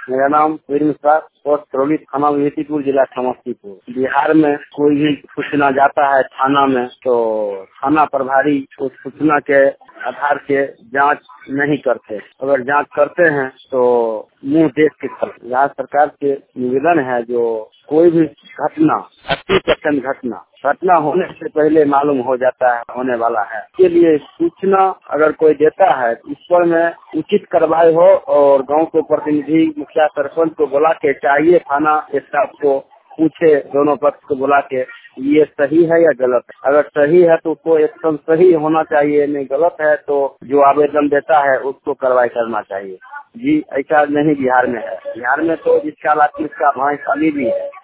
मेरा नाम वीर मिश्रा, पोस्ट करौली, थाना विभूतिपुर, जिला समस्तीपुर। बिहार में कोई भी सूचना जाता है थाना में तो थाना प्रभारी उस सूचना के आधार से जांच नहीं करते। अगर जांच करते हैं तो मुंह देख के करते। यहाँ सरकार से निवेदन है, जो कोई भी घटना 80% घटना होने से पहले मालूम हो जाता है होने वाला है। इसके लिए सूचना अगर कोई देता है इस पर में उचित कार्रवाई हो और गांव के प्रतिनिधि, मुखिया, सरपंच को बुला के चाहिए, थाना स्टाफ को पूछे, दोनों पक्ष को बुला के ये सही है या गलत है। अगर सही है तो उसको एकदम सही होना चाहिए, नहीं गलत है तो जो आवेदन देता है उसको कार्रवाई करना चाहिए। जी ऐसा नहीं बिहार में है। बिहार में तो जिसका लाठी उसका भाई खाली भी है।